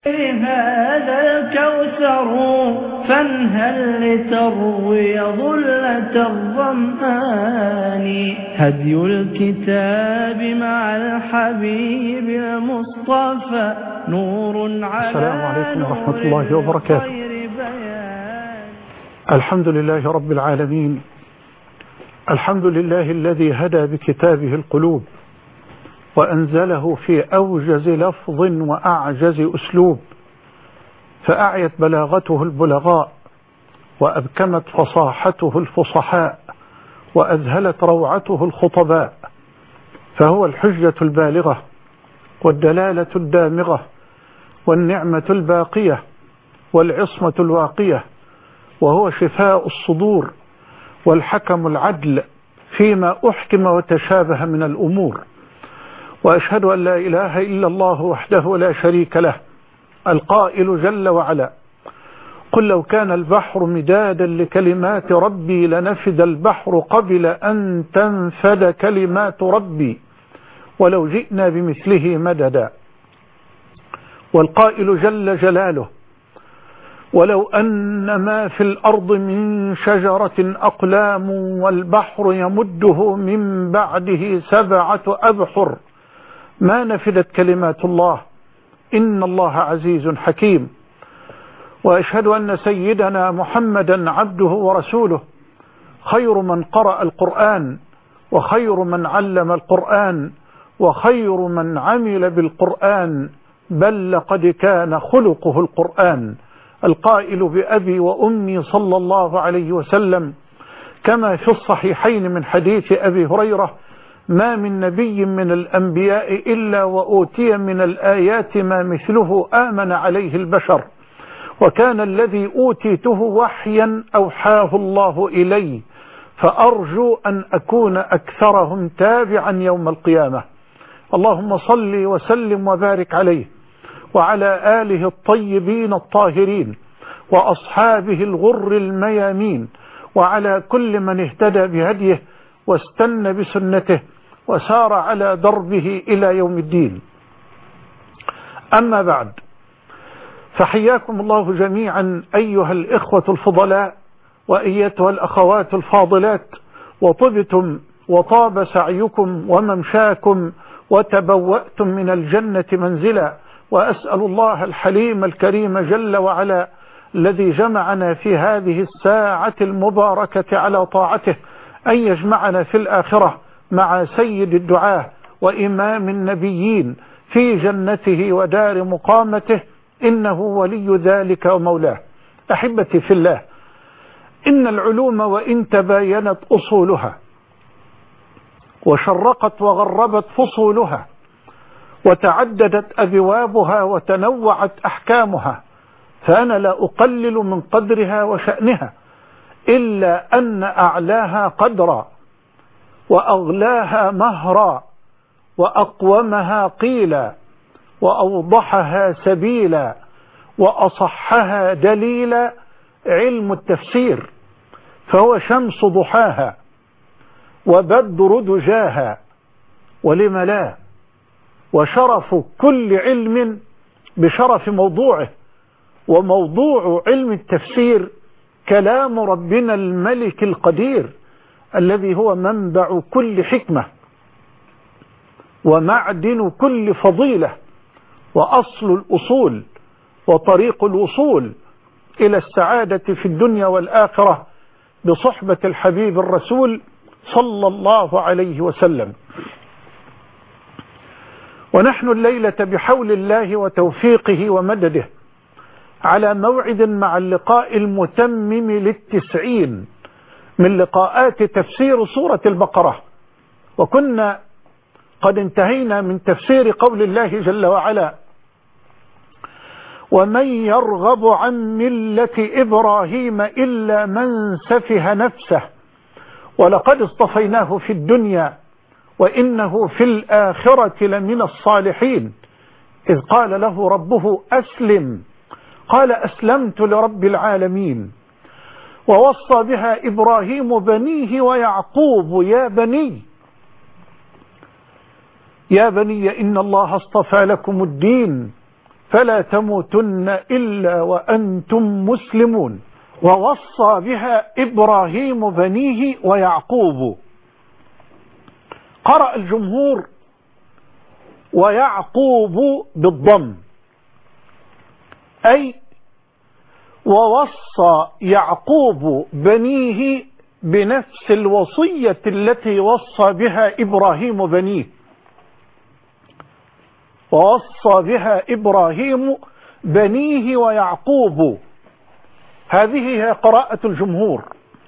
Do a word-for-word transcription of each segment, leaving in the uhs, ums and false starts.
هذا الكوثر فانهل لتروي ظلة الظمآن هدي الكتاب مع الحبيب المصطفى نور على السلام عليكم ورحمة الله وبركاته. الحمد لله رب العالمين، الحمد لله الذي هدى بكتابه القلوب وأنزله في أوجز لفظ وأعجز أسلوب، فأعيت بلاغته البلغاء وأبكمت فصاحته الفصحاء وأذهلت روعته الخطباء، فهو الحجة البالغة والدلالة الدامغة والنعمة الباقية والعصمة الواقية، وهو شفاء الصدور والحكم العدل فيما أحكم وتشابه من الأمور. وأشهد أن لا إله إلا الله وحده لا شريك له القائل جل وعلا: قل لو كان البحر مدادا لكلمات ربي لنفد البحر قبل أن تنفد كلمات ربي ولو جئنا بمثله مددا. والقائل جل جلاله: ولو أن ما في الأرض من شجرة أقلام والبحر يمده من بعده سبعة أبحر ما نفدت كلمات الله إن الله عزيز حكيم. وأشهد أن سيدنا محمدا عبده ورسوله خير من قرأ القرآن وخير من علم القرآن وخير من عمل بالقرآن، بل لقد كان خلقه القرآن، القائل بأبي وأمي صلى الله عليه وسلم كما في الصحيحين من حديث أبي هريرة: ما من نبي من الأنبياء إلا وأوتي من الآيات ما مثله آمن عليه البشر، وكان الذي أوتيته وحيا أوحاه الله إلي، فأرجو أن أكون أكثرهم تابعا يوم القيامة. اللهم صل وسلم وبارك عليه وعلى آله الطيبين الطاهرين وأصحابه الغر الميامين وعلى كل من اهتدى بهديه واستنى بسنته وسار على دربه إلى يوم الدين. أما بعد، فحياكم الله جميعا أيها الإخوة الفضلاء وأيتها الأخوات الفاضلات، وطبتم وطاب سعيكم وممشاكم وتبوأتم من الجنة منزلا، وأسأل الله الحليم الكريم جل وعلا الذي جمعنا في هذه الساعة المباركة على طاعته أن يجمعنا في الآخرة مع سيد الدعاة وإمام النبيين في جنته ودار مقامته، إنه ولي ذلك ومولاه. أحبتي في الله، إن العلوم وإن تباينت أصولها وشرقت وغربت فصولها وتعددت أبوابها وتنوعت أحكامها، فأنا لا أقلل من قدرها وشأنها، إلا أن أعلاها قدرا وأغلاها مهرا وأقومها قيلا وأوضحها سبيلا وأصحها دليلا علم التفسير، فهو شمس ضحاها وبدر دجاها، ولم لا، وشرف كل علم بشرف موضوعه، وموضوع علم التفسير كلام ربنا الملك القدير الذي هو منبع كل حكمة ومعدن كل فضيلة وأصل الأصول وطريق الوصول إلى السعادة في الدنيا والآخرة بصحبة الحبيب الرسول صلى الله عليه وسلم. ونحن الليلة بحول الله وتوفيقه ومدده على موعد مع اللقاء المتمم للتسعين من لقاءات تفسير سورة البقرة، وكنا قد انتهينا من تفسير قول الله جل وعلا: ومن يرغب عن ملة إبراهيم إلا من سفه نفسه ولقد اصطفيناه في الدنيا وإنه في الآخرة لمن الصالحين، إذ قال له ربه أسلم قال أسلمت لرب العالمين. ووصى بها إبراهيم بنيه ويعقوب: يا بني يا بني إن الله اصطفى لكم الدين فلا تموتن إلا وأنتم مسلمون. ووصى بها إبراهيم بنيه ويعقوب. قرأ الجمهور ويعقوب بالضم، أي ووصى يعقوب بنيه بنفس الوصية التي وصى بها إبراهيم بنيه. ووصى بها إبراهيم بنيه ويعقوب، هذه هي قراءة الجمهور،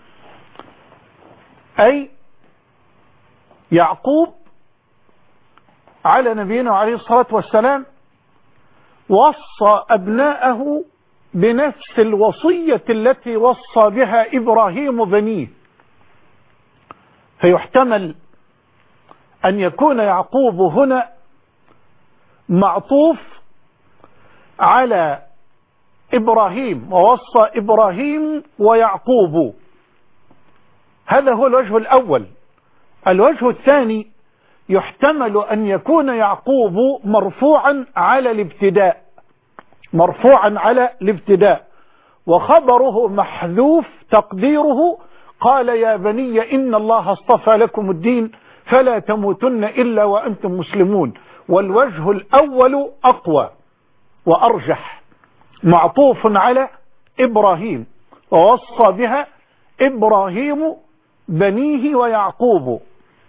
أي يعقوب على نبينا عليه الصلاة والسلام وصى أبناءه بنفس الوصية التي وصى بها إبراهيم بنيه. فيحتمل أن يكون يعقوب هنا معطوف على إبراهيم، ووصى إبراهيم ويعقوب. هذا هو الوجه الأول. الوجه الثاني يحتمل أن يكون يعقوب مرفوعا على الابتداء، مرفوعا على الابتداء وخبره محذوف تقديره قال يا بني إن الله اصطفى لكم الدين فلا تموتن إلا وأنتم مسلمون. والوجه الأول أقوى وأرجح، معطوف على إبراهيم ووصى بها إبراهيم بنيه ويعقوب.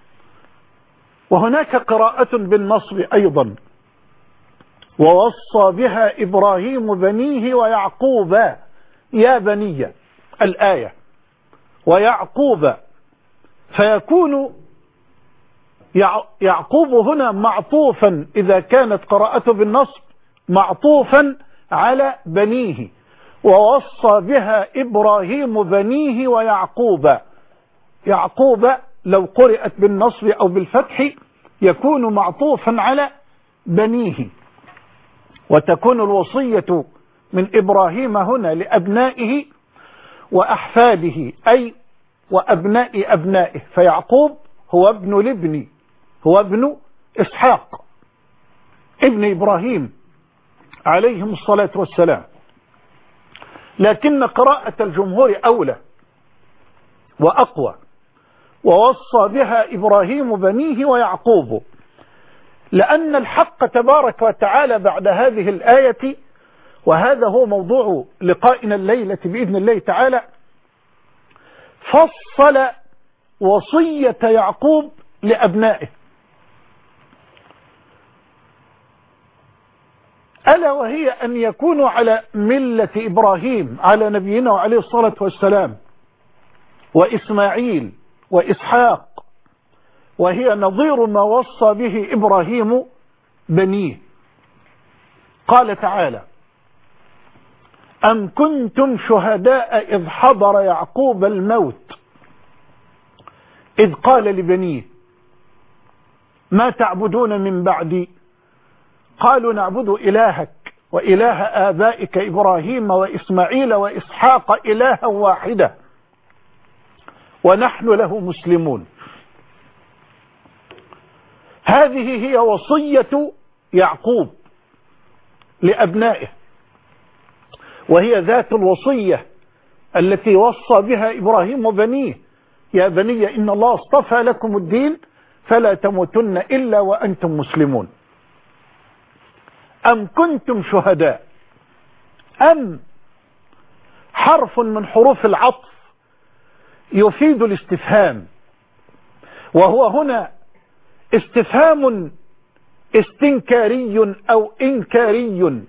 وهناك قراءة بالنصب أيضا، ووصى بها إبراهيم بنيه ويعقوب يا بني الآية ويعقوب، فيكون يعقوب هنا معطوفا إذا كانت قراءته بالنصب معطوفا على بنيه، ووصى بها إبراهيم بنيه ويعقوب. يعقوب لو قرأت بالنصب أو بالفتح يكون معطوفا على بنيه، وتكون الوصية من إبراهيم هنا لأبنائه وأحفاده، أي وأبناء أبنائه. فيعقوب هو ابن الابن، هو ابن إسحاق ابن إبراهيم عليهم الصلاة والسلام. لكن قراءة الجمهور أولى وأقوى، ووصى بها إبراهيم بنيه ويعقوب، لأن الحق تبارك وتعالى بعد هذه الآية، وهذا هو موضوع لقائنا الليلة بإذن الله تعالى، فصل وصية يعقوب لأبنائه، ألا وهي أن يكونوا على ملة إبراهيم على نبينا وعليه الصلاة والسلام، وإسماعيل وإسحاق، وهي نظير ما وصى به إبراهيم بنيه. قال تعالى: أم كنتم شهداء إذ حضر يعقوب الموت إذ قال لبنيه ما تعبدون من بعدي قالوا نعبد إلهك وإله آبائك إبراهيم وإسماعيل وإسحاق إلها واحدة ونحن له مسلمون. هذه هي وصية يعقوب لأبنائه، وهي ذات الوصية التي وصى بها إبراهيم بنيه: يا بني إن الله اصطفى لكم الدين فلا تموتن إلا وأنتم مسلمون. أم كنتم شهداء، أم حرف من حروف العطف يفيد الاستفهام، وهو هنا استفهام استنكاري أو إنكاري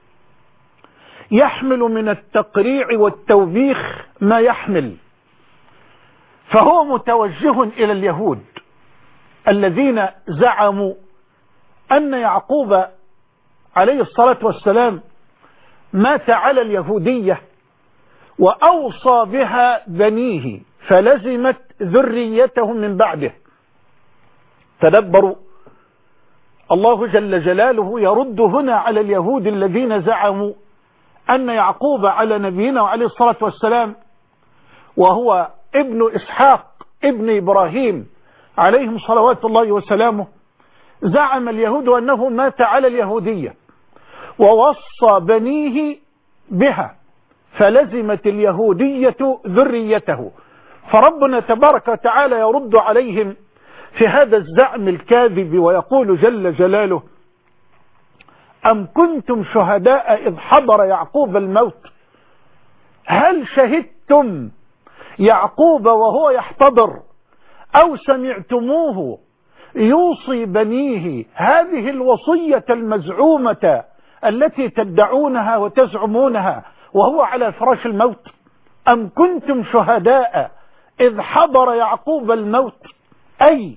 يحمل من التقريع والتوبيخ ما يحمل. فهو متوجه إلى اليهود الذين زعموا أن يعقوب عليه الصلاة والسلام مات على اليهودية وأوصى بها بنيه فلزمت ذريتهم من بعده. تدبروا، الله جل جلاله يرد هنا على اليهود الذين زعموا أن يعقوب على نبينا وعليه الصلاة والسلام وهو ابن إسحاق ابن إبراهيم عليهم صلوات الله وسلامه، زعم اليهود أنه مات على اليهودية ووصى بنيه بها، فلزمت اليهودية ذريته. فربنا تبارك وتعالى يرد عليهم في هذا الزعم الكاذب ويقول جل جلاله: أم كنتم شهداء إذ حضر يعقوب الموت؟ هل شهدتم يعقوب وهو يحتضر أو سمعتموه يوصي بنيه هذه الوصية المزعومة التي تدعونها وتزعمونها وهو على فراش الموت؟ أم كنتم شهداء إذ حضر يعقوب الموت، أي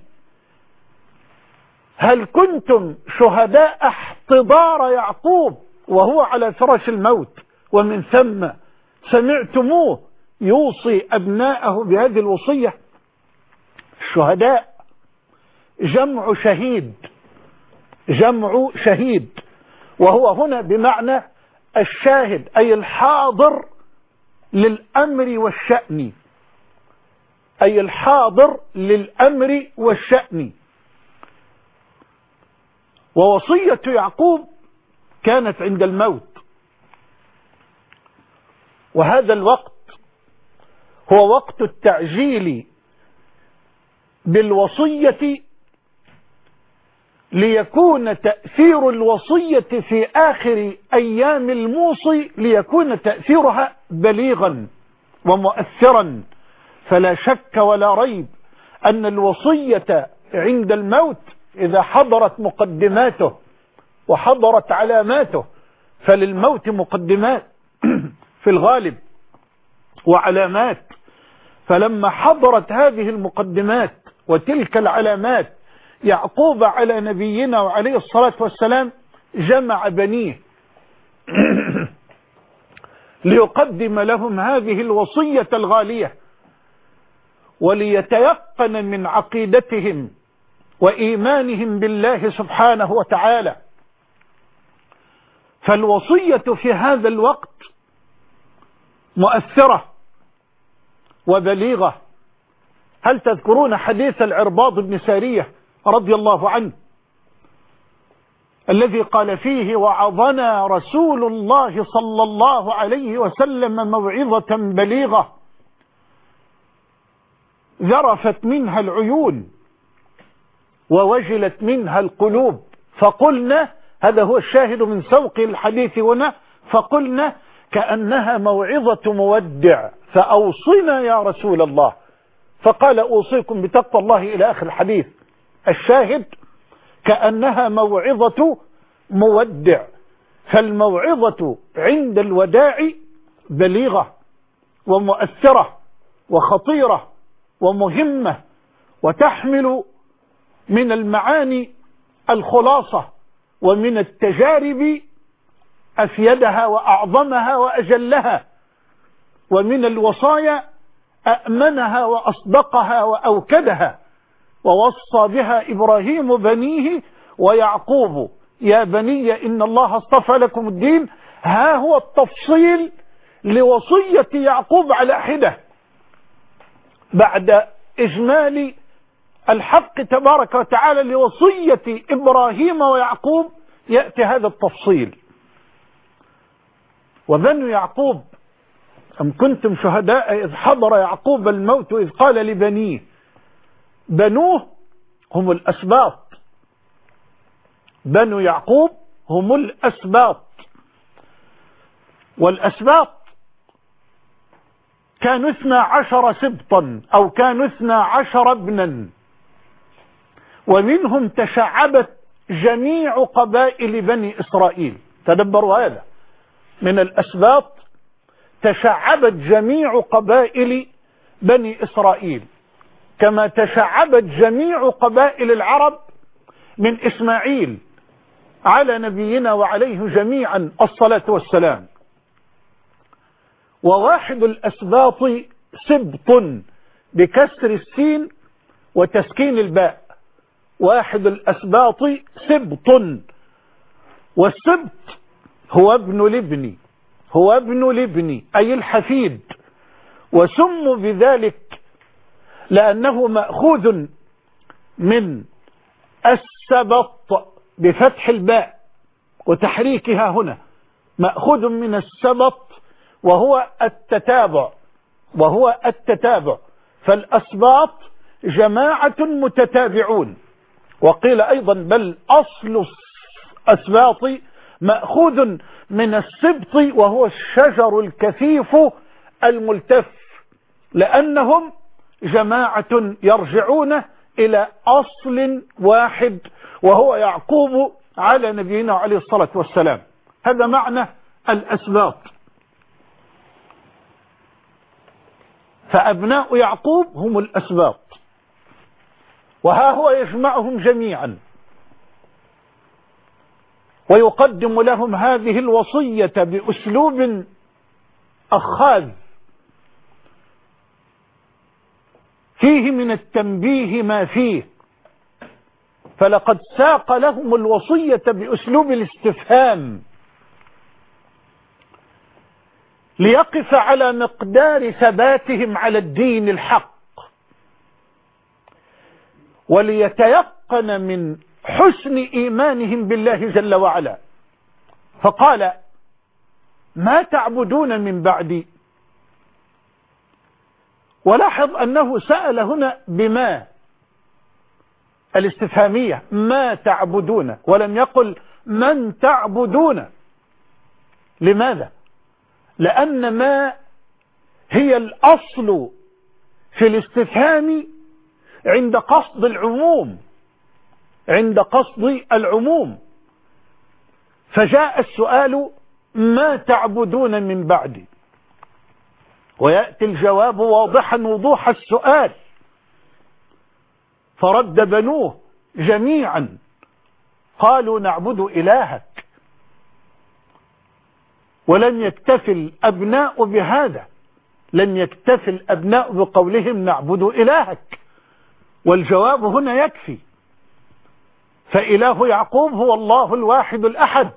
هل كنتم شهداء احتضار يعقوب وهو على فراش الموت، ومن ثم سمعتموه يوصي أبناءه بهذه الوصية؟ الشهداء جمع شهيد، جمع شهيد، وهو هنا بمعنى الشاهد، أي الحاضر للأمر والشأن، أي الحاضر للأمر والشأن. ووصية يعقوب كانت عند الموت، وهذا الوقت هو وقت التعجيل بالوصية ليكون تأثير الوصية في آخر أيام الموصي ليكون تأثيرها بليغا ومؤثرا. فلا شك ولا ريب أن الوصية عند الموت إذا حضرت مقدماته وحضرت علاماته، فللموت مقدمات في الغالب وعلامات، فلما حضرت هذه المقدمات وتلك العلامات يعقوب على نبينا وعليه الصلاة والسلام جمع بنيه ليقدم لهم هذه الوصية الغالية، وليتيقن من عقيدتهم وإيمانهم بالله سبحانه وتعالى. فالوصية في هذا الوقت مؤثرة وبليغة. هل تذكرون حديث العرباض بن سارية رضي الله عنه الذي قال فيه: وعظنا رسول الله صلى الله عليه وسلم موعظة بليغة ذرفت منها العيون ووجلت منها القلوب، فقلنا، هذا هو الشاهد من سوق الحديث هنا، فقلنا كأنها موعظة مودع فأوصنا يا رسول الله، فقال: أوصيكم بتقوى الله إلى آخر الحديث. الشاهد كأنها موعظة مودع، فالموعظة عند الوداع بليغة ومؤثرة وخطيرة ومهمة، وتحمل من المعاني الخلاصة ومن التجارب أفيدها وأعظمها وأجلها، ومن الوصايا أأمنها وأصدقها وأوكدها. ووصى بها إبراهيم بنيه ويعقوب: يا بني إن الله اصطفى لكم الدين. ها هو التفصيل لوصية يعقوب على حدة بعد إجمال الحق تبارك وتعالى لوصية إبراهيم ويعقوب، يأتي هذا التفصيل. وبنو يعقوب: أم كنتم شهداء إذ حضر يعقوب الموت إذ قال لبنيه. بنوه هم الأسباط، بنو يعقوب هم الأسباط، والأسباط كانوا اثنا عشر سبطا أو كانوا اثنا عشر ابنا، ومنهم تشعبت جميع قبائل بني إسرائيل. تدبروا هذا، من الأسباط تشعبت جميع قبائل بني إسرائيل، كما تشعبت جميع قبائل العرب من إسماعيل على نبينا وعليه جميعا الصلاة والسلام. وواحد الأسباط سبط بكسر السين وتسكين الباء، واحد الأسباط سبط، والسبط هو ابن الابن، هو ابن الابن أي الحفيد، وسموا بذلك لأنه مأخوذ من السبط بفتح الباء، وتحريكها هنا مأخوذ من السبط وهو التتابع وهو التتابع فالأسباط جماعة متتابعون. وقيل أيضا بل أصل الأسباط مأخوذ من السبط وهو الشجر الكثيف الملتف، لأنهم جماعة يرجعون إلى أصل واحد وهو يعقوب على نبينا عليه الصلاة والسلام. هذا معنى الأسباط. فأبناء يعقوب هم الأسباط، وها هو يجمعهم جميعا ويقدم لهم هذه الوصية بأسلوب أخاذ فيه من التنبيه ما فيه. فلقد ساق لهم الوصية بأسلوب الاستفهام ليقف على مقدار ثباتهم على الدين الحق، وليتيقن من حسن إيمانهم بالله جل وعلا. فقال ما تعبدون من بعدي. ولاحظ أنه سأل هنا بما الاستفهامية، ما تعبدون، ولم يقل من تعبدون. لماذا؟ لأن ما هي الأصل في الاستفهام عند قصد العموم عند قصد العموم فجاء السؤال ما تعبدون من بعدي، ويأتي الجواب واضحا وضوح السؤال. فرد بنوه جميعا قالوا نعبد إلهك، ولم يكتفي الأبناء بهذا، لم يكتفي الأبناء بقولهم نعبد إلهك، والجواب هنا يكفي. فإله يعقوب هو الله الواحد الأحد.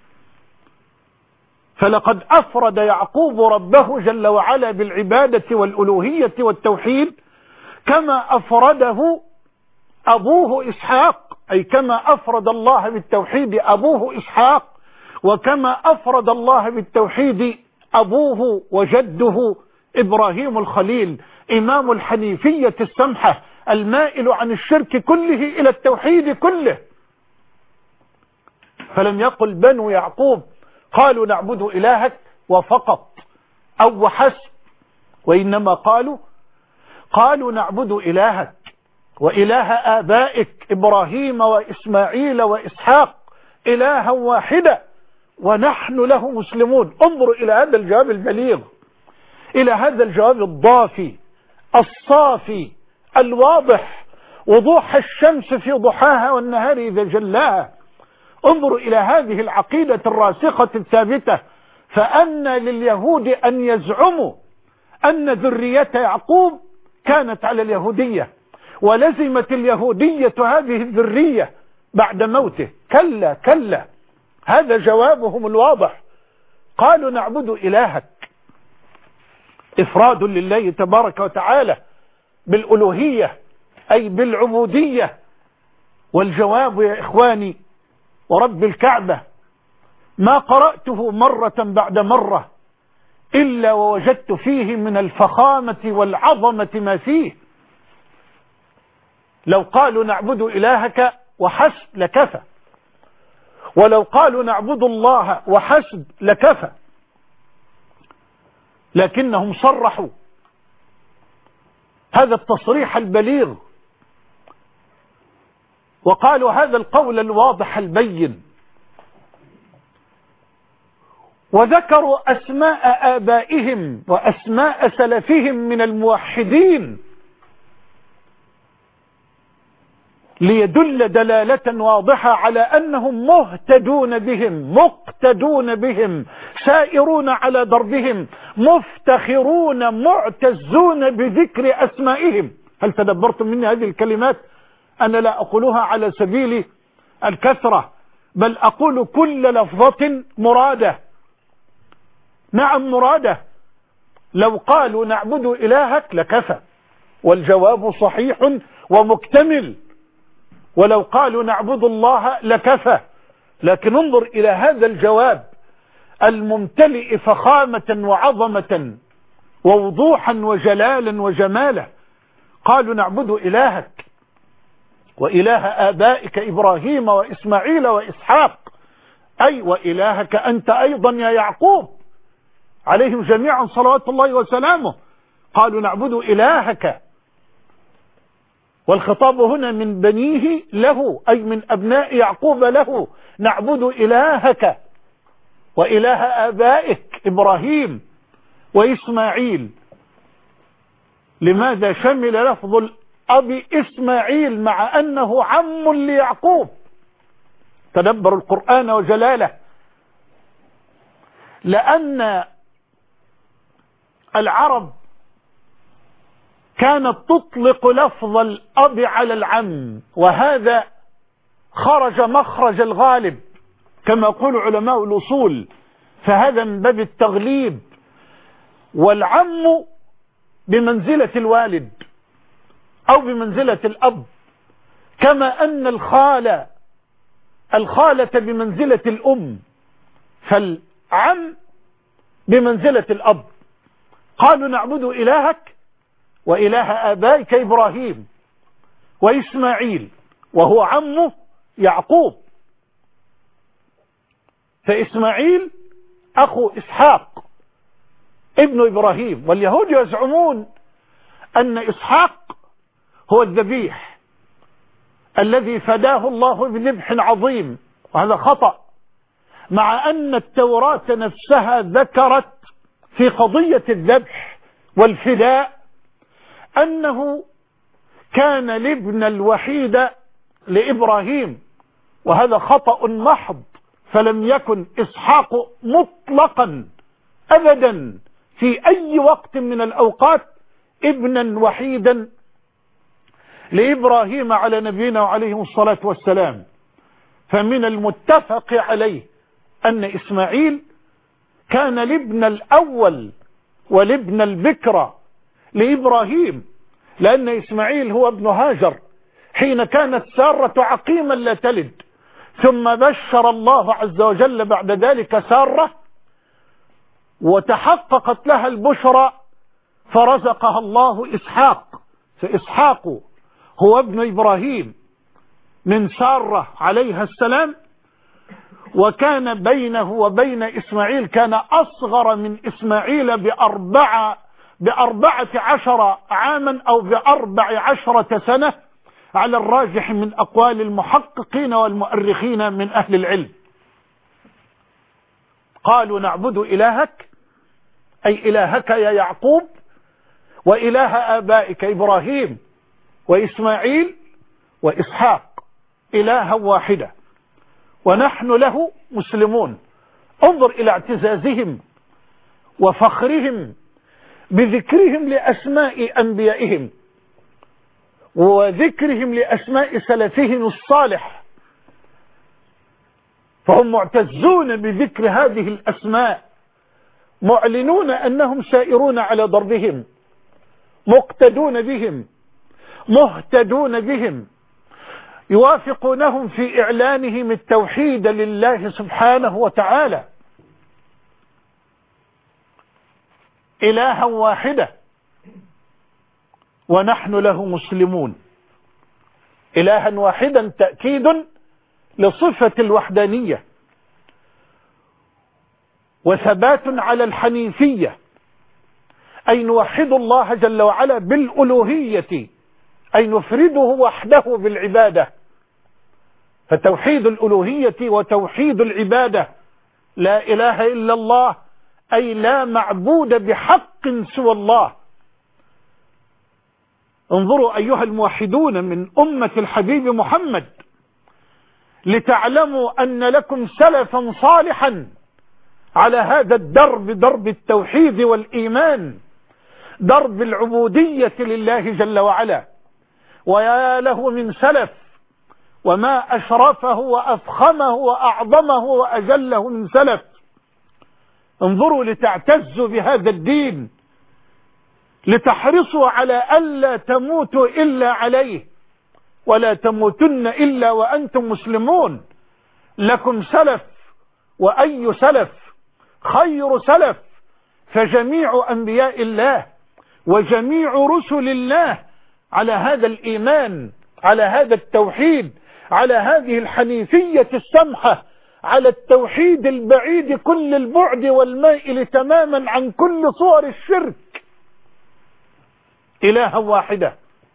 فلقد أفرد يعقوب ربه جل وعلا بالعبادة والألوهية والتوحيد كما أفرده أبوه إسحاق، أي كما أفرد الله بالتوحيد أبوه إسحاق، وكما أفرد الله بالتوحيد أبوه وجده إبراهيم الخليل إمام الحنيفية السمحة المائل عن الشرك كله إلى التوحيد كله. فلم يقل بنو يعقوب قالوا نعبد إلهك وفقط أو وحسب، وإنما قالوا قالوا نعبد إلهك وإله آبائك إبراهيم وإسماعيل وإسحاق إلها واحدا ونحن له مسلمون. انظروا إلى هذا الجواب البليغ، إلى هذا الجواب الضافي الصافي الواضح، وضوح الشمس في ضحاها والنهار إذا جلاها. انظروا إلى هذه العقيدة الراسخة الثابتة. فأن لليهود أن يزعموا أن ذرية يعقوب كانت على اليهودية ولزمت اليهودية هذه الذرية بعد موته؟ كلا كلا، هذا جوابهم الواضح. قالوا نعبد إلهك، إفراد لله تبارك وتعالى بالألوهية أي بالعبودية. والجواب يا إخواني ورب الكعبة ما قرأته مرة بعد مرة إلا ووجدت فيه من الفخامة والعظمة ما فيه. لو قالوا نعبد إلهك وحسب لكفى، ولو قالوا نعبد الله وحسب لكفى، لكنهم صرحوا هذا التصريح البليغ وقالوا هذا القول الواضح البين، وذكروا أسماء آبائهم وأسماء سلفهم من الموحدين ليدل دلالة واضحة على أنهم مهتدون بهم مقتدون بهم سائرون على دربهم مفتخرون معتزون بذكر أسمائهم. هل تدبرتم مني هذه الكلمات؟ أنا لا أقولها على سبيل الكثرة، بل أقول كل لفظة مرادة. نعم مرادة. لو قالوا نعبد إلهك لكفى والجواب صحيح ومكتمل، ولو قالوا نعبد الله لكفى لكن انظر إلى هذا الجواب الممتلئ فخامة وعظمة ووضوحا وجلالا وجمالا. قالوا نعبد إلهك وإله آبائك إبراهيم وإسماعيل وإسحاق، أي وإلهك أنت أيضا يا يعقوب عليهم جميعا صلوات الله وسلامه. قالوا نعبد إلهك، والخطاب هنا من بنيه له، أي من أبناء يعقوب له، نعبد إلهك وإله آبائك إبراهيم وإسماعيل. لماذا شمل لفظ الأب إسماعيل مع أنه عم ليعقوب؟ تدبروا القرآن وجلاله. لأن العرب كانت تطلق لفظ الأب على العم، وهذا خرج مخرج الغالب كما يقول علماء الأصول، فهذا من باب التغليب. والعم بمنزلة الوالد أو بمنزلة الأب، كما أن الخالة الخالة بمنزلة الأم، فالعم بمنزلة الأب. قالوا نعبد إلهك وإله آبائك إبراهيم وإسماعيل، وهو عمه يعقوب، فإسماعيل أخو إسحاق ابن إبراهيم. واليهود يزعمون أن إسحاق هو الذبيح الذي فداه الله بذبح عظيم، وهذا خطأ، مع أن التوراة نفسها ذكرت في قضية الذبح والفداء أنه كان الابن الوحيد لإبراهيم، وهذا خطأ محض، فلم يكن إسحاق مطلقا أبدا في أي وقت من الأوقات ابنا وحيدا لإبراهيم على نبينا وعليه الصلاة والسلام. فمن المتفق عليه أن إسماعيل كان الابن الأول والابن البكرة لإبراهيم، لأن إسماعيل هو ابن هاجر حين كانت سارة عقيما لا تلد، ثم بشر الله عز وجل بعد ذلك سارة وتحققت لها البشرى فرزقها الله إسحاق، فإسحاق هو ابن إبراهيم من سارة عليها السلام، وكان بينه وبين إسماعيل كان أصغر من إسماعيل بأربعة بأربعة عشر عاما أو بأربع عشرة سنة على الراجح من أقوال المحققين والمؤرخين من أهل العلم. قالوا نعبد إلهك أي إلهك يا يعقوب وإله آبائك إبراهيم وإسماعيل وإسحاق، إلها واحدة ونحن له مسلمون. انظر إلى اعتزازهم وفخرهم بذكرهم لأسماء أنبيائهم وذكرهم لأسماء سلفهم الصالح، فهم معتزون بذكر هذه الأسماء، معلنون أنهم سائرون على ضربهم، مقتدون بهم، مهتدون بهم، يوافقونهم في إعلانهم التوحيد لله سبحانه وتعالى، إلها واحدة ونحن له مسلمون. إلها واحدا تأكيد لصفة الوحدانية وثبات على الحنيفية، أي نوحد الله جل وعلا بالألوهية، أي نفرده وحده بالعبادة. فتوحيد الألوهية وتوحيد العبادة، لا إله إلا الله، أي لا معبود بحق سوى الله. انظروا أيها الموحدون من أمة الحبيب محمد لتعلموا أن لكم سلفا صالحا على هذا الدرب، درب التوحيد والإيمان، درب العبودية لله جل وعلا. ويا له من سلف، وما أشرفه وأفخمه وأعظمه وأجله من سلف. انظروا لتعتزوا بهذا الدين، لتحرصوا على ألا تموتوا إلا عليه، ولا تموتن إلا وأنتم مسلمون. لكم سلف، وأي سلف؟ خير سلف، فجميع أنبياء الله وجميع رسل الله على هذا الإيمان، على هذا التوحيد، على هذه الحنيفية السمحة، على التوحيد البعيد كل البعد والمائل تماما عن كل صور الشرك، إلها واحدة.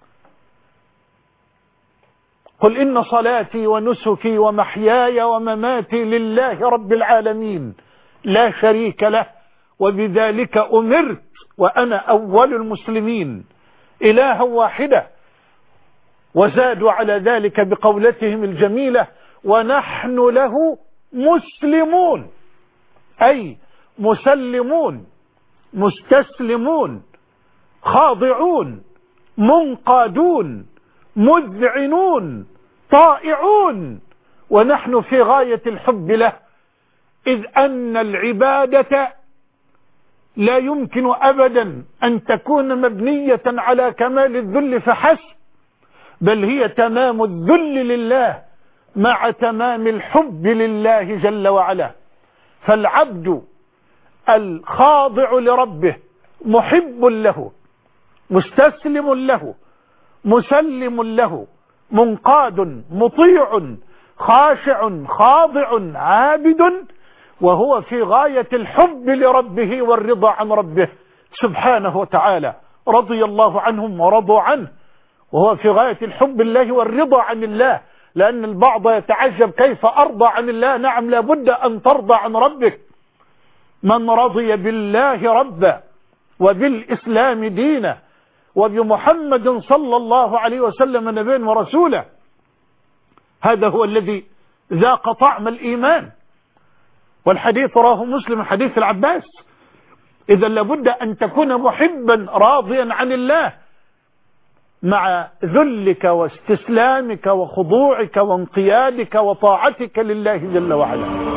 قل إن صلاتي ونسكي ومحياي ومماتي لله رب العالمين لا شريك له وبذلك أمرت وأنا أول المسلمين، إلها واحدة. وزادوا على ذلك بقولتهم الجميلة: ونحن له مسلمون، أي مسلمون مستسلمون خاضعون منقادون مذعنون طائعون، ونحن في غاية الحب له، إذ أن العبادة لا يمكن أبدا أن تكون مبنية على كمال الذل فحسب، بل هي تمام الذل لله مع تمام الحب لله جل وعلا. فالعبد الخاضع لربه محب له مستسلم له مسلم له منقاد مطيع خاشع خاضع عابد، وهو في غاية الحب لربه والرضا عن ربه سبحانه وتعالى. رضي الله عنهم ورضوا عنه، وهو في غاية الحب الله والرضا عن الله، لأن البعض يتعجب: كيف أرضى عن الله؟ نعم، لابد أن ترضى عن ربك. من رضي بالله ربا وبالإسلام دينا وبمحمد صلى الله عليه وسلم نبيا ورسولا، هذا هو الذي ذاق طعم الإيمان. والحديث رواه مسلم، حديث العباس. إذا لابد أن تكون محبا راضيا عن الله مع ذلك واستسلامك وخضوعك وانقيادك وطاعتك لله جل وعلا.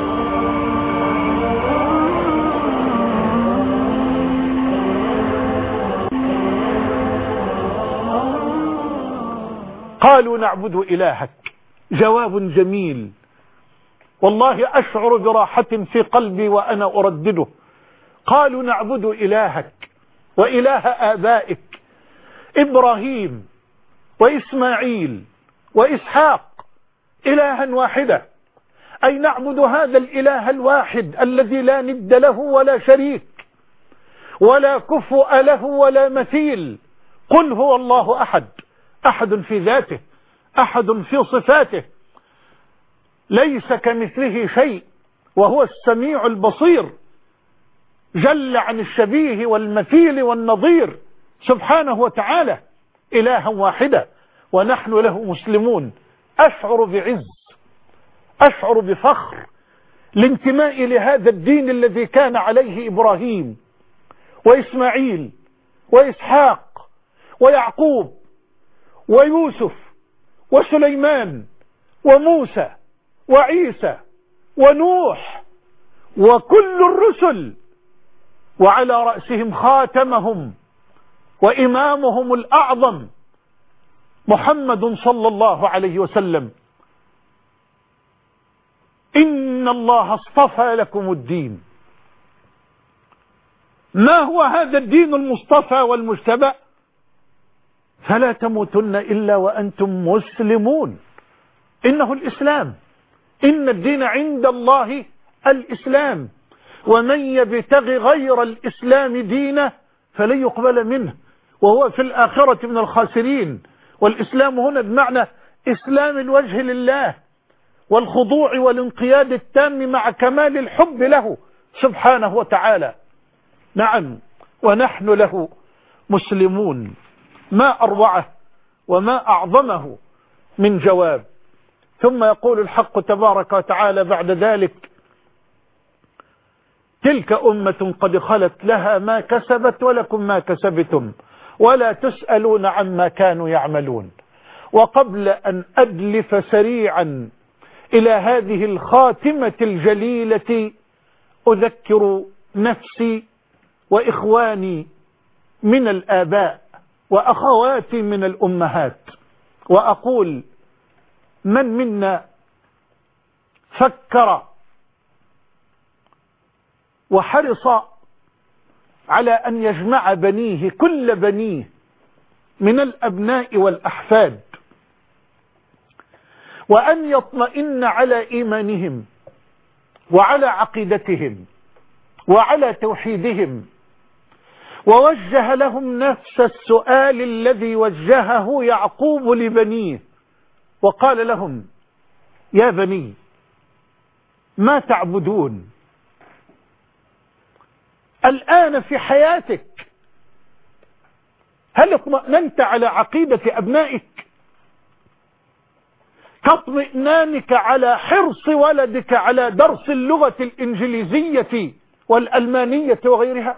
قالوا نعبد إلهك، جواب جميل والله أشعر براحة في قلبي وأنا أردده. قالوا نعبد إلهك وإله آبائك إبراهيم وإسماعيل وإسحاق إلها واحدا، أي نعبد هذا الإله الواحد الذي لا ند له ولا شريك ولا كفؤ له ولا مثيل. قل هو الله أحد، أحد في ذاته، أحد في صفاته، ليس كمثله شيء، وهو السميع البصير، جل عن الشبيه والمثيل والنظير سبحانه وتعالى، إلها واحدا ونحن له مسلمون. أشعر بعز، أشعر بفخر لانتمائي لهذا الدين الذي كان عليه إبراهيم وإسماعيل وإسحاق ويعقوب ويوسف وسليمان وموسى وعيسى ونوح وكل الرسل، وعلى رأسهم خاتمهم وإمامهم الأعظم محمد صلى الله عليه وسلم. إن الله اصطفى لكم الدين. ما هو هذا الدين المصطفى والمجتبى؟ فلا تموتن إلا وأنتم مسلمون. إنه الإسلام، إن الدين عند الله الإسلام، ومن يبتغي غير الإسلام دينا فلن يقبل منه وهو في الآخرة من الخاسرين. والإسلام هنا بمعنى إسلام الوجه لله والخضوع والانقياد التام مع كمال الحب له سبحانه وتعالى. نعم، ونحن له مسلمون. ما أروعه وما أعظمه من جواب. ثم يقول الحق تبارك وتعالى بعد ذلك: تلك أمة قد خلت لها ما كسبت ولكم ما كسبتم ولا تسألون عما كانوا يعملون. وقبل أن أدلف سريعا إلى هذه الخاتمة الجليلة أذكر نفسي وإخواني من الآباء وأخواتي من الأمهات، وأقول: من منا فكر وحرص على أن يجمع بنيه كل بنيه من الأبناء والأحفاد، وأن يطمئن على إيمانهم وعلى عقيدتهم وعلى توحيدهم، ووجه لهم نفس السؤال الذي وجهه يعقوب لبنيه، وقال لهم: يا بني ما تعبدون؟ الآن في حياتك هل اطمأننت على عقيدة أبنائك كاطمئنانك على حرص ولدك على درس اللغة الإنجليزية والألمانية وغيرها؟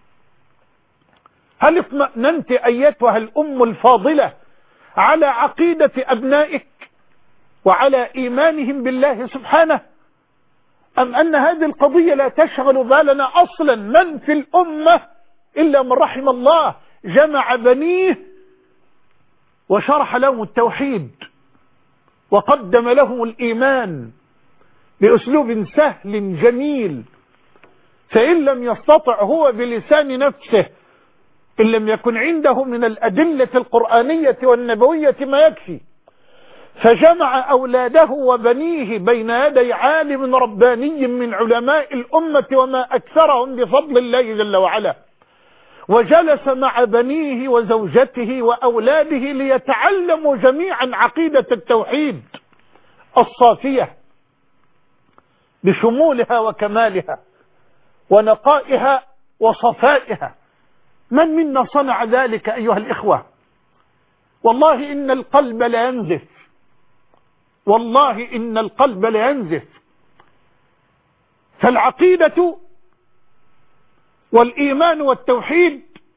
هل اطمأننت أيتها الأم الفاضلة على عقيدة أبنائك وعلى إيمانهم بالله سبحانه، أم أن هذه القضية لا تشغل بالنا أصلا؟ من في الأمة إلا من رحم الله جمع بنيه وشرح لهم التوحيد وقدم لهم الإيمان بأسلوب سهل جميل، فإن لم يستطع هو بلسان نفسه، إن لم يكن عنده من الأدلة القرآنية والنبوية ما يكفي، فجمع أولاده وبنيه بين يدي عالم رباني من علماء الأمة وما أكثرهم بفضل الله جل وعلا، وجلس مع بنيه وزوجته وأولاده ليتعلموا جميعا عقيدة التوحيد الصافية بشمولها وكمالها ونقائها وصفائها. من منا صنع ذلك أيها الإخوة؟ والله إن القلب لا ينزف، والله إن القلب لا ينزف. فالعقيدة والإيمان والتوحيد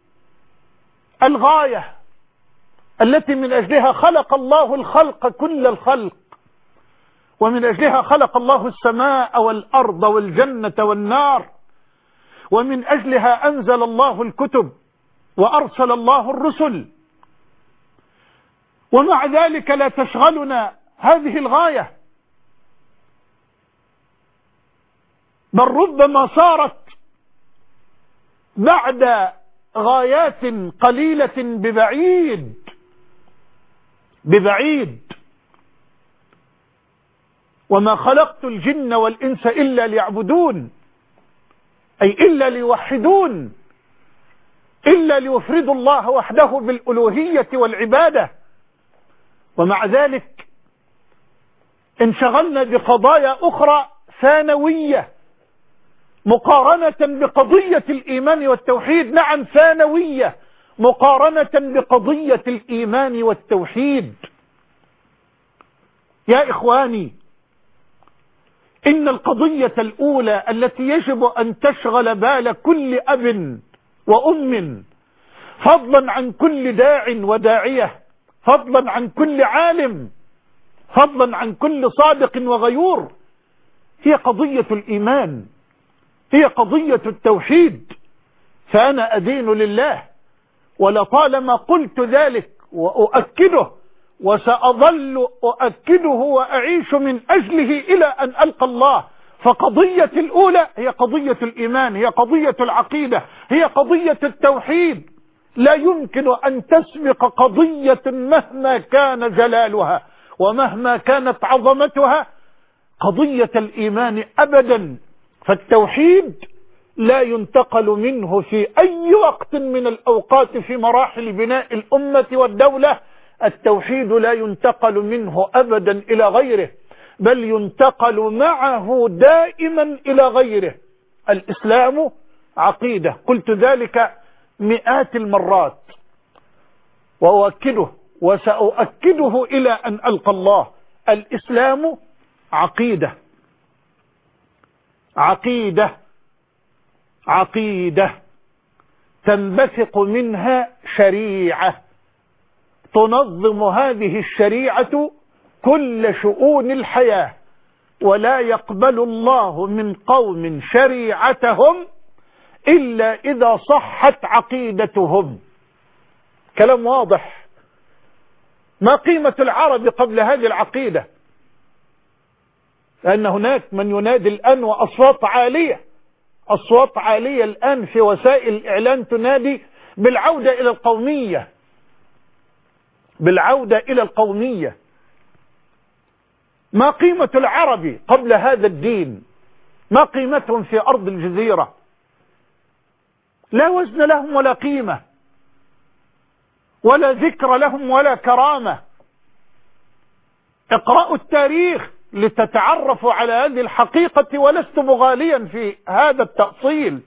الغاية التي من أجلها خلق الله الخلق كل الخلق، ومن أجلها خلق الله السماء والأرض والجنة والنار، ومن أجلها أنزل الله الكتب وأرسل الله الرسل، ومع ذلك لا تشغلنا هذه الغاية، بل ربما صارت بعد غايات قليلة ببعيد ببعيد. وما خلقت الجن والإنس إلا ليعبدون، أي إلا ليوحدون، إلا ليفردوا الله وحده بالألوهية والعبادة. ومع ذلك انشغلنا بقضايا أخرى ثانوية مقارنة بقضية الإيمان والتوحيد. نعم ثانوية مقارنة بقضية الإيمان والتوحيد. يا إخواني، إن القضية الأولى التي يجب أن تشغل بال كل أب وأم، فضلا عن كل داع وداعية، فضلا عن كل عالم، فضلا عن كل صادق وغيور، هي قضية الإيمان، هي قضية التوحيد. فأنا أدين لله، ولطالما قلت ذلك وأؤكده، وسأظل أؤكده وأعيش من أجله إلى أن ألقى الله. فقضية الأولى هي قضية الإيمان، هي قضية العقيدة، هي قضية التوحيد. لا يمكن أن تسبق قضية مهما كان جلالها ومهما كانت عظمتها قضية الإيمان أبدا. فالتوحيد لا ينتقل منه في أي وقت من الأوقات في مراحل بناء الأمة والدولة. التوحيد لا ينتقل منه أبدا إلى غيره، بل ينتقل معه دائما إلى غيره. الإسلام عقيدة، قلت ذلك مئات المرات وأؤكده وسأؤكده إلى أن ألقى الله. الإسلام عقيدة، عقيدة عقيدة تنبثق منها شريعة تنظم هذه الشريعة كل شؤون الحياة، ولا يقبل الله من قوم شريعتهم إلا إذا صحت عقيدتهم. كلام واضح. ما قيمة العرب قبل هذه العقيدة؟ لأن هناك من ينادي الآن وأصوات عالية، أصوات عالية الآن في وسائل الإعلام تنادي بالعودة إلى القومية، بالعودة إلى القومية. ما قيمة العرب قبل هذا الدين؟ ما قيمتهم في أرض الجزيرة؟ لا وزن لهم ولا قيمة، ولا ذكر لهم ولا كرامة. اقرأوا التاريخ لتتعرفوا على هذه الحقيقة، ولست مغاليا في هذا التأصيل.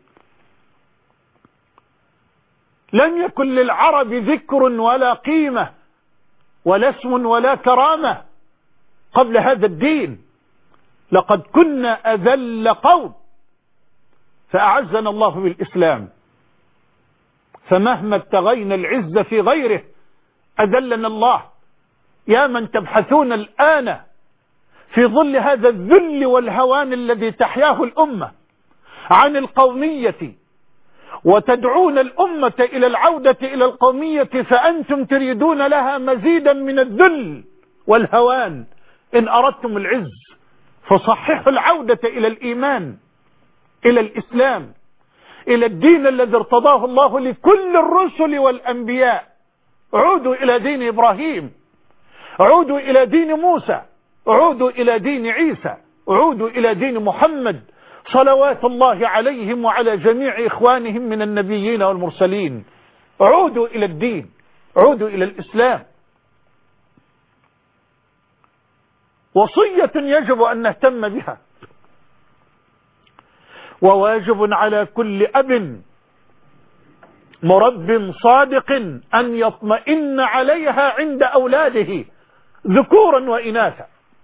لم يكن للعرب ذكر ولا قيمة ولا اسم ولا كرامة قبل هذا الدين. لقد كنا أذل قوم فأعزنا الله بالإسلام، فمهما ابتغينا العز في غيره أذلنا الله. يا من تبحثون الآن في ظل هذا الذل والهوان الذي تحياه الأمة عن القومية، وتدعون الأمة إلى العودة إلى القومية، فأنتم تريدون لها مزيدا من الذل والهوان. إن أردتم العز فصححوا العودة إلى الإيمان، إلى الإسلام، إلى الدين الذي ارتضاه الله لكل الرسل والأنبياء. عودوا إلى دين إبراهيم، عودوا إلى دين موسى، عودوا إلى دين عيسى، عودوا إلى دين محمد صلوات الله عليهم وعلى جميع إخوانهم من النبيين والمرسلين. عودوا إلى الدين، عودوا إلى الإسلام. وصية يجب أن نهتم بها، وواجب على كل أب مرب صادق أن يطمئن عليها عند أولاده ذكورا وإناثا.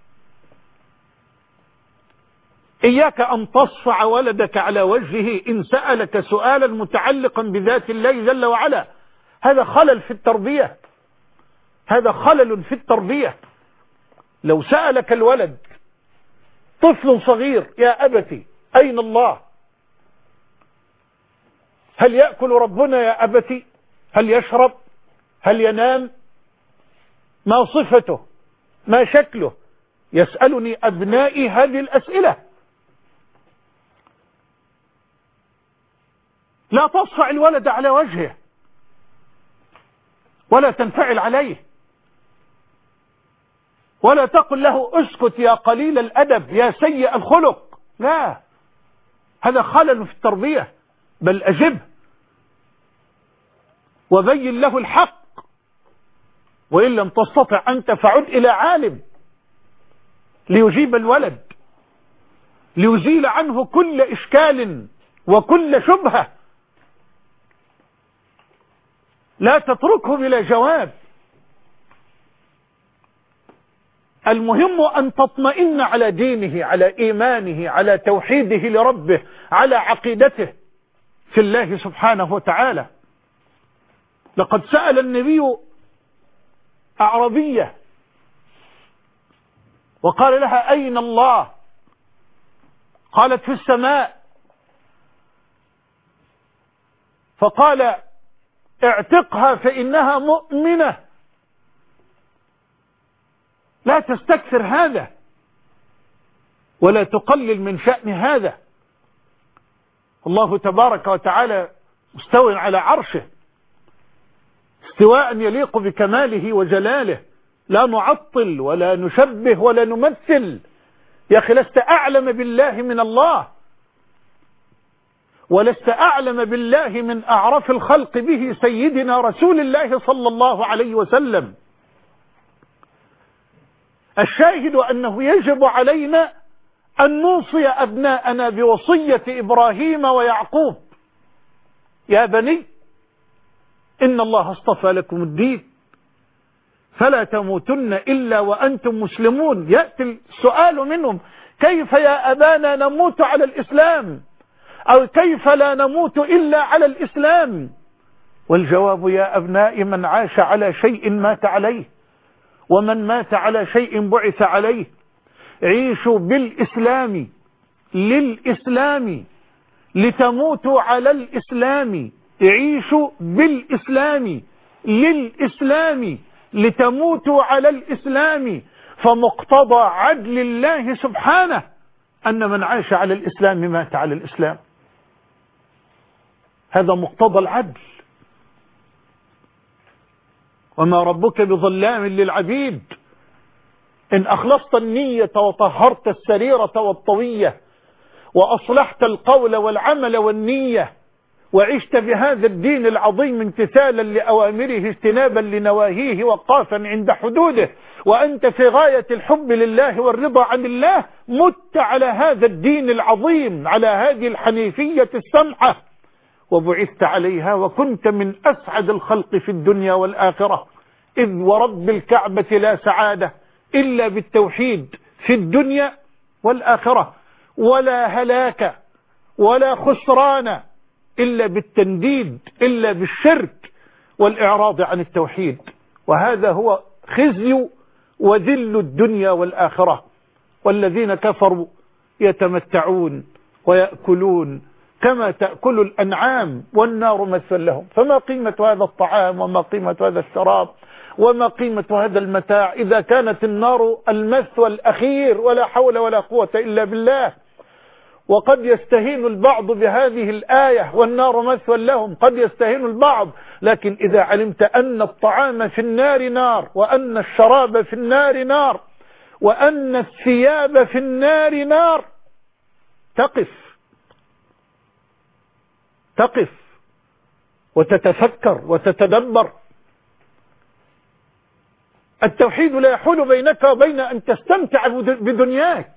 إياك أن تصفع ولدك على وجهه إن سألك سؤالا متعلقا بذات الله جل وعلا. هذا خلل في التربية، هذا خلل في التربية. لو سألك الولد طفل صغير: يا أبتي أين الله؟ هل يأكل ربنا يا أبتي؟ هل يشرب؟ هل ينام؟ ما صفته؟ ما شكله؟ يسألني أبنائي هذه الأسئلة. لا تصفع الولد على وجهه ولا تنفعل عليه، ولا تقل له اسكت يا قليل الأدب يا سيء الخلق. لا، هذا خلل في التربية. بل أجبه وبين له الحق، وإن لم تستطع أنت فعد إلى عالم ليجيب الولد، ليزيل عنه كل إشكال وكل شبهة. لا تتركه بلا جواب. المهم أن تطمئن على دينه، على إيمانه، على توحيده لربه، على عقيدته في الله سبحانه وتعالى. لقد سأل النبي أعربية وقال لها: أين الله؟ قالت: في السماء. فقال: اعتقها فإنها مؤمنة. لا تستكثر هذا ولا تقلل من شأن هذا. الله تبارك وتعالى مستوٍ على عرشه استواء يليق بكماله وجلاله، لا نعطل ولا نشبه ولا نمثل. يا أخي لست أعلم بالله من الله، ولست أعلم بالله من أعرف الخلق به سيدنا رسول الله صلى الله عليه وسلم. الشاهد أنه يجب علينا أن نوصي أبناءنا بوصية إبراهيم ويعقوب: يا بني إن الله اصطفى لكم الدين فلا تموتن إلا وأنتم مسلمون. يأتي السؤال منهم: كيف يا أبانا نموت على الإسلام؟ أو كيف لا نموت إلا على الإسلام؟ والجواب: يا أبناء من عاش على شيء مات عليه، ومن مات على شيء بعث عليه. عيشوا بالإسلام للإسلام لتموتوا على الإسلام. عيشوا بالإسلام للإسلام لتموتوا على الإسلام. فمقتضى عدل الله سبحانه أن من عاش على الإسلام مات على الإسلام. هذا مقتضى العدل. وما ربك بظلام للعبيد. إن أخلصت النية وطهرت السريرة والطوية وأصلحت القول والعمل والنية وعشت بهذا الدين العظيم امتثالا لأوامره اجتنابا لنواهيه وقافا عند حدوده وأنت في غاية الحب لله والرضا عن الله، مت على هذا الدين العظيم، على هذه الحنيفية السمحة، وبعثت عليها وكنت من أسعد الخلق في الدنيا والآخرة. إذ ورب الكعبة لا سعادة إلا بالتوحيد في الدنيا والآخرة، ولا هلاك ولا خسران إلا بالتنديد، إلا بالشرك والإعراض عن التوحيد. وهذا هو خزي وذل الدنيا والآخرة. والذين كفروا يتمتعون ويأكلون كما تأكل الأنعام والنار مثوى لهم. فما قيمة هذا الطعام وما قيمة هذا الشراب وما قيمة هذا المتاع إذا كانت النار المثوى الأخير؟ ولا حول ولا قوة إلا بالله. وقد يستهين البعض بهذه الآية والنار مثوى لهم، قد يستهين البعض، لكن إذا علمت أن الطعام في النار نار، وأن الشراب في النار نار، وأن الثياب في النار نار، تقف تقف وتتفكر وتتدبر. التوحيد لا يحول بينك وبين أن تستمتع بدنياك.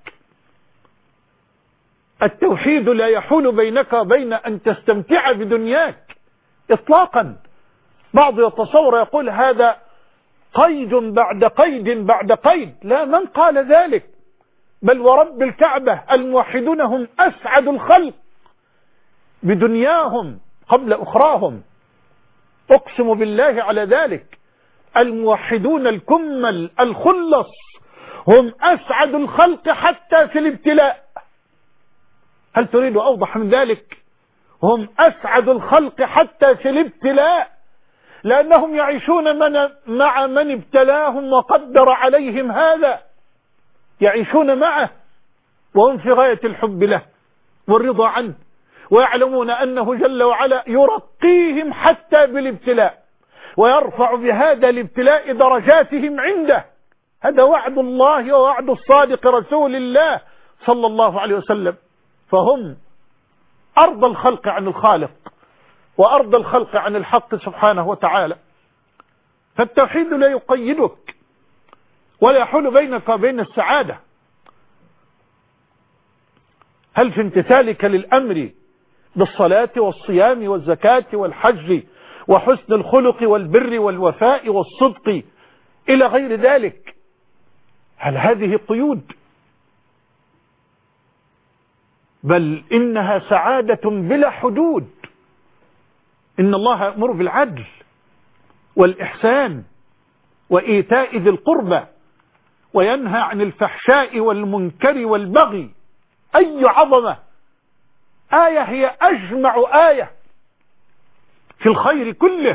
التوحيد لا يحول بينك وبين أن تستمتع بدنياك إطلاقا. بعض يتصور يقول هذا قيد بعد قيد بعد قيد. لا، من قال ذلك؟ بل ورب الكعبة الموحدون هم أسعد الخلق بدنياهم قبل أخراهم. أقسم بالله على ذلك. الموحدون الكمل الخلص هم أسعد الخلق حتى في الابتلاء. هل تريد أوضح من ذلك؟ هم أسعد الخلق حتى في الابتلاء، لأنهم يعيشون من مع من ابتلاهم وقدر عليهم هذا، يعيشون معه وهم في غاية الحب له والرضا عنه، ويعلمون أنه جل وعلا يرقيهم حتى بالابتلاء ويرفع بهذا الابتلاء درجاتهم عنده. هذا وعد الله ووعد الصادق رسول الله صلى الله عليه وسلم. فهم أرض الخلق عن الخالق وأرض الخلق عن الحق سبحانه وتعالى. فالتوحيد لا يقيدك ولا يحول بينك وبين السعادة. هل في امتثالك للأمر بالصلاة والصيام والزكاة والحج وحسن الخلق والبر والوفاء والصدق إلى غير ذلك، هل هذه قيود؟ بل إنها سعادة بلا حدود. إن الله يأمر بالعدل والإحسان وإيتاء ذي القربى وينهى عن الفحشاء والمنكر والبغي. أي عظمة! آية هي أجمع آية في الخير كله،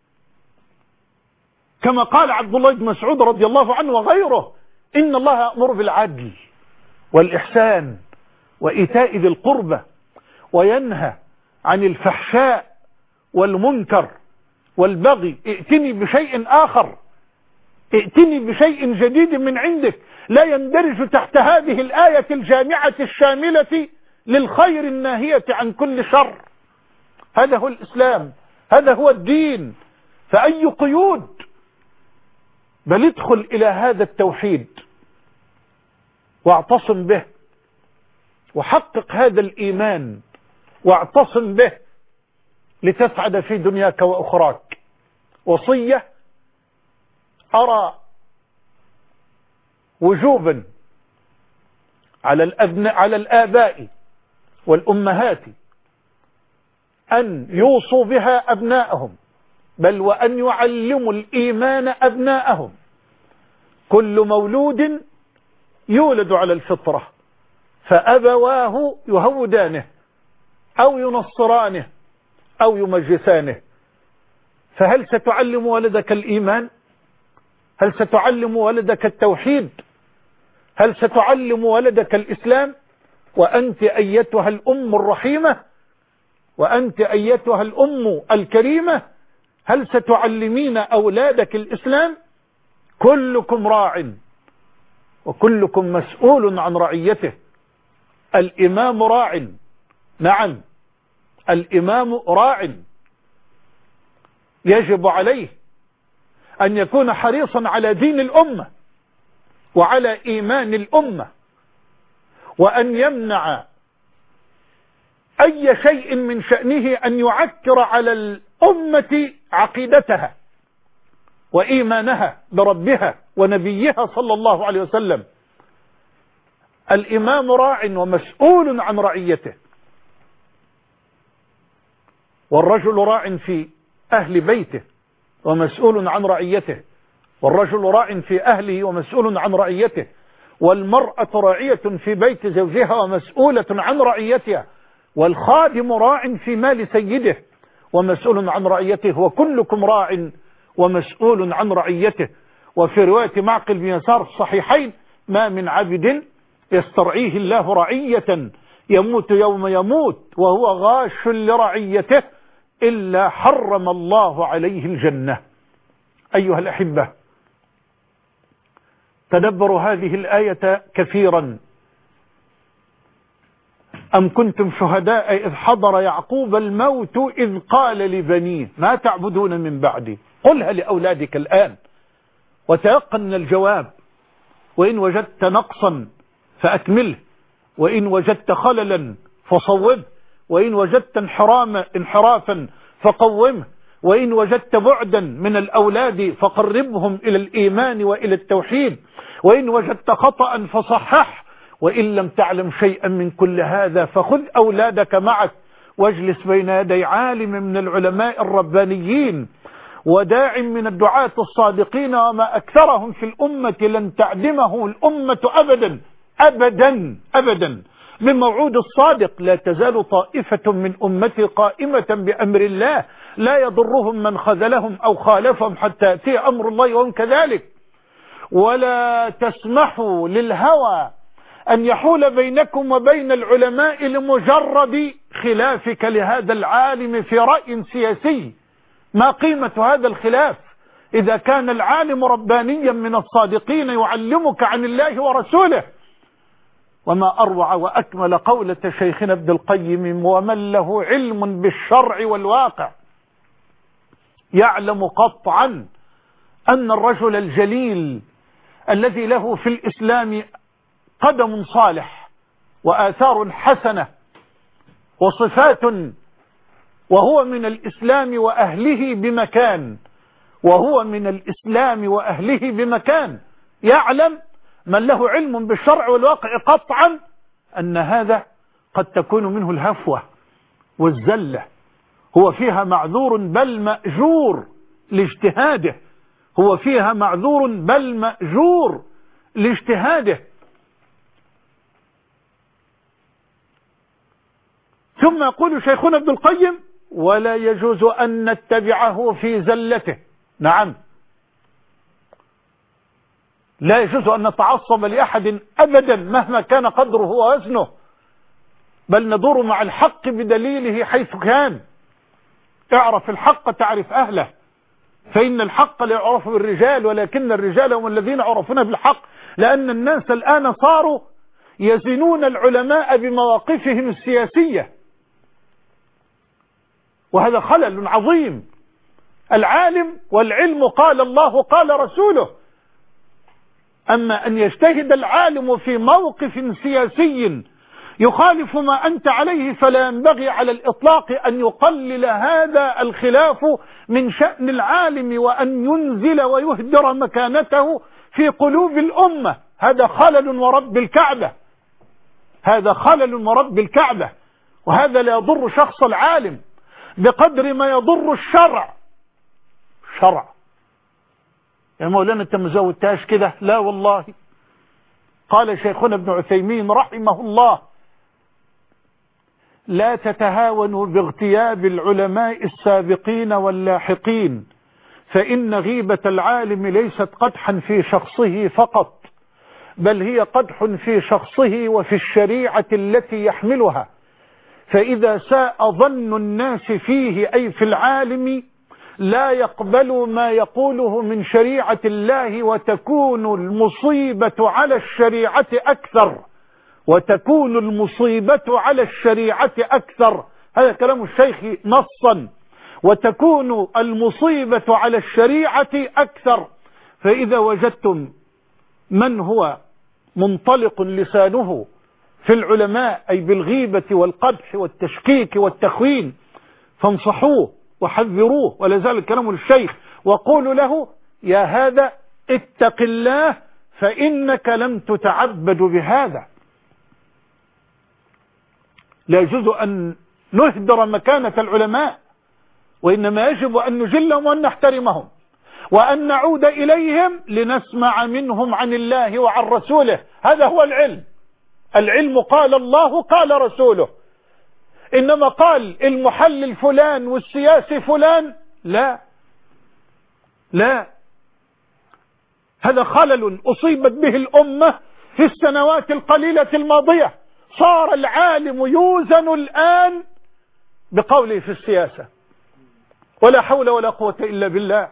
كما قال عبد الله بن مسعود رضي الله عنه وغيره: إن الله يأمر بالعدل والإحسان وإيتاء ذي القربى وينهى عن الفحشاء والمنكر والبغي. ائتني بشيء آخر، ائتني بشيء جديد من عندك لا يندرج تحت هذه الآية الجامعة الشاملة للخير الناهية عن كل شر. هذا هو الإسلام، هذا هو الدين. فأي قيود؟ بل ادخل إلى هذا التوحيد واعتصم به وحقق هذا الإيمان واعتصم به لتسعد في دنياك وأخراك. وصية أرى وجوبا على الأبناء على الآباء والأمهات أن يوصوا بها أبناءهم، بل وأن يعلموا الإيمان أبناءهم. كل مولود يولد على الفطرة فأبواه يهودانه أو ينصرانه أو يمجسانه. فهل ستعلم ولدك الإيمان؟ هل ستعلم ولدك التوحيد؟ هل ستعلم ولدك الإسلام وأنت أيتها الأم الرحيمة وأنت أيتها الأم الكريمة؟ هل ستعلمين أولادك الإسلام؟ كلكم راع وكلكم مسؤول عن رعيته. الإمام راع، نعم الإمام راع، يجب عليه أن يكون حريصا على دين الأمة وعلى إيمان الأمة، وأن يمنع أي شيء من شأنه أن يعكر على الأمة عقيدتها وإيمانها بربها ونبيها صلى الله عليه وسلم. الإمام راع ومسؤول عن رعيته، والرجل راع في أهل بيته ومسؤول عن رعيته، والرجل راع في أهله ومسؤول عن رعيته، والمرأة راعية في بيت زوجها ومسؤولة عن رعيتها، والخادم راع في مال سيده ومسؤول عن رعيته، وكلكم راع ومسؤول عن رعيته. وفي رواية معقل بن يسار الصحيحين: ما من عبد يسترعيه الله رعية يموت يوم يموت وهو غاش لرعيته إلا حرم الله عليه الجنة. أيها الأحبة، تدبروا هذه الآية كثيرا. أم كنتم شهداء إذ حضر يعقوب الموت إذ قال لبنيه ما تعبدون من بعدي؟ قلها لأولادك الآن وتيقن من الجواب، وإن وجدت نقصا فأكمله، وإن وجدت خللا فصوبه، وإن وجدت انحراما انحرافا فقومه، وإن وجدت بعدا من الأولاد فقربهم إلى الإيمان وإلى التوحيد، وإن وجدت خطأ فصحح، وإن لم تعلم شيئا من كل هذا فخذ أولادك معك واجلس بين يدي عالم من العلماء الربانيين وداع من الدعاة الصادقين، وما أكثرهم في الأمة لن تعدمه الأمة أبدا أبدا أبدا بموعود الصادق: لا تزال طائفة من أمتي قائمة بأمر الله لا يضرهم من خذلهم أو خالفهم حتى يأتي أمر الله وهم كذلك. ولا تسمحوا للهوى أن يحول بينكم وبين العلماء لمجرد خلافك لهذا العالم في رأي سياسي. ما قيمة هذا الخلاف إذا كان العالم ربانيا من الصادقين يعلمك عن الله ورسوله؟ وما أروع وأكمل قولة شيخنا ابن القيم: ومن له علم بالشرع والواقع يعلم قطعا أن الرجل الجليل الذي له في الإسلام قدم صالح وآثار حسنة وصفات، وهو من الإسلام وأهله بمكان وهو من الإسلام وأهله بمكان يعلم من له علم بالشرع والواقع قطعا أن هذا قد تكون منه الهفوة والزلة، هو فيها معذور بل مأجور لاجتهاده، هو فيها معذور بل مأجور لاجتهاده. ثم يقول شيخنا ابن القيم: ولا يجوز أن نتبعه في زلته. نعم، لا يجوز أن نتعصب لأحد أبدا مهما كان قدره ووزنه، بل ندور مع الحق بدليله حيث كان. اعرف الحق تعرف أهله، فإن الحق لا يعرف بالرجال ولكن الرجال هم الذين عرفون بالحق، لأن الناس الآن صاروا يزنون العلماء بمواقفهم السياسية، وهذا خلل عظيم. العالم والعلم قال الله قال رسوله، أما أن يجتهد العالم في موقف سياسي يخالف ما أنت عليه فلا ينبغي على الإطلاق أن يقلل هذا الخلاف من شأن العالم وأن ينزل ويهدر مكانته في قلوب الأمة. هذا خلل ورب الكعبة، هذا خلل ورب الكعبة، وهذا لا يضر شخص العالم بقدر ما يضر الشرع. شرع يا مولانا انت مزودتهاش كده؟ لا والله. قال شيخنا ابن عثيمين رحمه الله: لا تتهاونوا باغتياب العلماء السابقين واللاحقين، فإن غيبة العالم ليست قدحا في شخصه فقط، بل هي قدح في شخصه وفي الشريعة التي يحملها. فإذا ساء ظن الناس فيه أي في العالم لا يقبلوا ما يقوله من شريعة الله، وتكون المصيبة على الشريعة أكثر وتكون المصيبة على الشريعة أكثر. هذا كلام الشيخ نصا، وتكون المصيبة على الشريعة أكثر. فإذا وجدتم من هو منطلق لسانه في العلماء أي بالغيبة والقدح والتشكيك والتخوين فانصحوه وحذروه، ولا زال كلام الشيخ، وقولوا له يا هذا اتق الله فإنك لم تتعبد بهذا. لا يجوز أن نهدر مكانة العلماء، وإنما يجب أن نجلهم وأن نحترمهم وأن نعود إليهم لنسمع منهم عن الله وعن رسوله. هذا هو العلم. العلم قال الله قال رسوله، إنما قال المحلل فلان والسياسي فلان لا لا، هذا خلل أصيبت به الأمة في السنوات القليلة الماضية. صار العالم يوزن الآن بقوله في السياسة، ولا حول ولا قوة إلا بالله.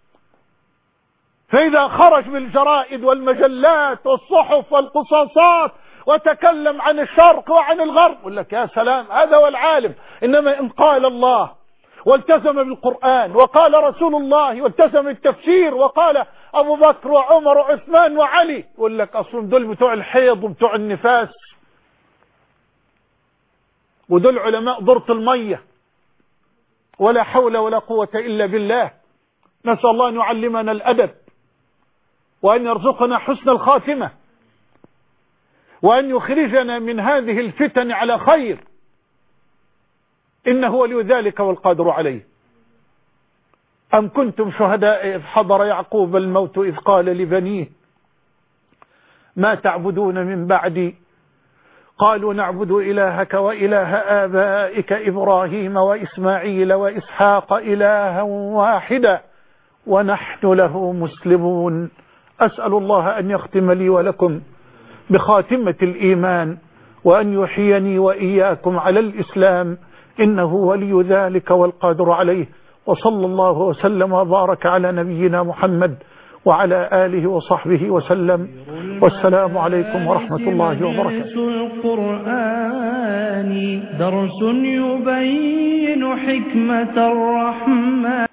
فإذا خرج بالجرائد والمجلات والصحف والقصاصات وتكلم عن الشرق وعن الغرب يقول لك يا سلام هذا هو العالم. إنما إن قال الله والتزم بالقرآن وقال رسول الله والتزم التفسير وقال أبو بكر وعمر وعثمان وعلي، يقول لك أصلا دول بتوع الحيض وبتوع النفاس، ودول علماء ضرط المية. ولا حول ولا قوة إلا بالله. نسأل الله أن يعلمنا الأدب، وأن يرزقنا حسن الخاتمة، وأن يخرجنا من هذه الفتن على خير، إنه ولي ذلك والقادر عليه. أم كنتم شهداء إذ حضر يعقوب الموت إذ قال لبنيه ما تعبدون من بعدي قالوا نعبد إلهك وإله آبائك إبراهيم وإسماعيل وإسحاق إلها واحدا ونحن له مسلمون. أسأل الله أن يختم لي ولكم بخاتمة الإيمان، وأن يحييني وإياكم على الإسلام، إنه ولي ذلك والقادر عليه. وصلى الله وسلم وبارك على نبينا محمد وعلى آله وصحبه وسلم، والسلام عليكم ورحمة الله وبركاته. القرآن درس يبين حكمة الرحمن.